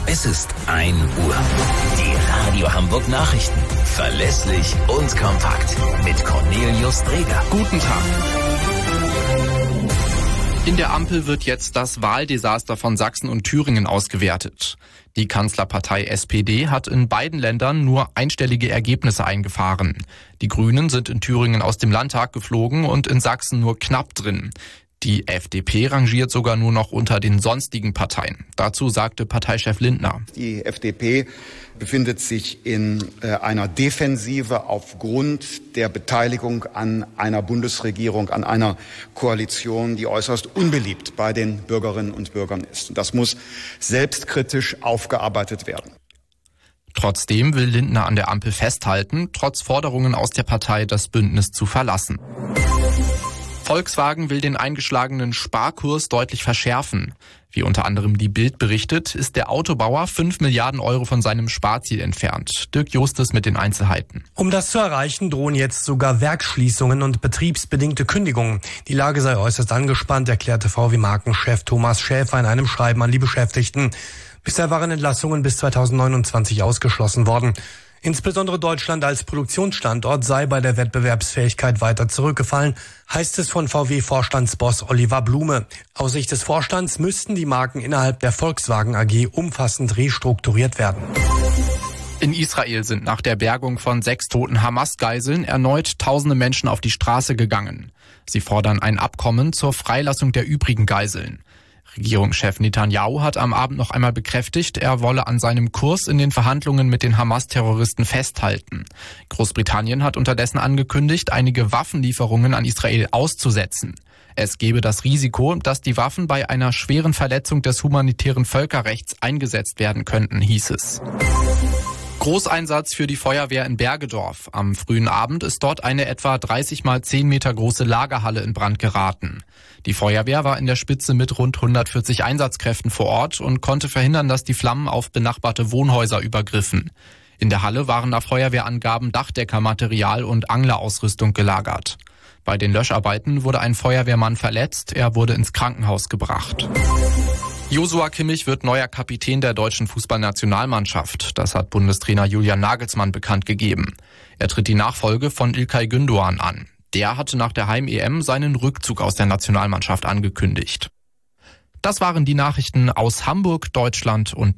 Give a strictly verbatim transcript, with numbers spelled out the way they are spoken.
Es ist ein Uhr. Die Radio Hamburg Nachrichten. Verlässlich und kompakt. Mit Cornelius Dreger. Guten Tag. In der Ampel wird jetzt das Wahldesaster von Sachsen und Thüringen ausgewertet. Die Kanzlerpartei S P D hat in beiden Ländern nur einstellige Ergebnisse eingefahren. Die Grünen sind in Thüringen aus dem Landtag geflogen und in Sachsen nur knapp drin. Die F D P rangiert sogar nur noch unter den sonstigen Parteien. Dazu sagte Parteichef Lindner: Die F D P befindet sich in äh, einer Defensive aufgrund der Beteiligung an einer Bundesregierung, an einer Koalition, die äußerst unbeliebt bei den Bürgerinnen und Bürgern ist. Und das muss selbstkritisch aufgearbeitet werden. Trotzdem will Lindner an der Ampel festhalten, trotz Forderungen aus der Partei, das Bündnis zu verlassen. Volkswagen will den eingeschlagenen Sparkurs deutlich verschärfen. Wie unter anderem die Bild berichtet, ist der Autobauer fünf Milliarden Euro von seinem Sparziel entfernt. Dirk Justus mit den Einzelheiten. Um das zu erreichen, drohen jetzt sogar Werksschließungen und betriebsbedingte Kündigungen. Die Lage sei äußerst angespannt, erklärte V W-Markenchef Thomas Schäfer in einem Schreiben an die Beschäftigten. Bisher waren Entlassungen bis zweitausendneunundzwanzig ausgeschlossen worden. Insbesondere Deutschland als Produktionsstandort sei bei der Wettbewerbsfähigkeit weiter zurückgefallen, heißt es von V W-Vorstandsboss Oliver Blume. Aus Sicht des Vorstands müssten die Marken innerhalb der Volkswagen A G umfassend restrukturiert werden. In Israel sind nach der Bergung von sechs toten Hamas-Geiseln erneut tausende Menschen auf die Straße gegangen. Sie fordern ein Abkommen zur Freilassung der übrigen Geiseln. Regierungschef Netanyahu hat am Abend noch einmal bekräftigt, er wolle an seinem Kurs in den Verhandlungen mit den Hamas-Terroristen festhalten. Großbritannien hat unterdessen angekündigt, einige Waffenlieferungen an Israel auszusetzen. Es gebe das Risiko, dass die Waffen bei einer schweren Verletzung des humanitären Völkerrechts eingesetzt werden könnten, hieß es. Großeinsatz für die Feuerwehr in Bergedorf. Am frühen Abend ist dort eine etwa dreißig mal zehn Meter große Lagerhalle in Brand geraten. Die Feuerwehr war in der Spitze mit rund hundertvierzig Einsatzkräften vor Ort und konnte verhindern, dass die Flammen auf benachbarte Wohnhäuser übergriffen. In der Halle waren nach Feuerwehrangaben Dachdeckermaterial und Anglerausrüstung gelagert. Bei den Löscharbeiten wurde ein Feuerwehrmann verletzt, er wurde ins Krankenhaus gebracht. Joshua Kimmich wird neuer Kapitän der deutschen Fußballnationalmannschaft. Das hat Bundestrainer Julian Nagelsmann bekannt gegeben. Er tritt die Nachfolge von İlkay Gündoğan an. Der hatte nach der Heim-E M seinen Rückzug aus der Nationalmannschaft angekündigt. Das waren die Nachrichten aus Hamburg, Deutschland und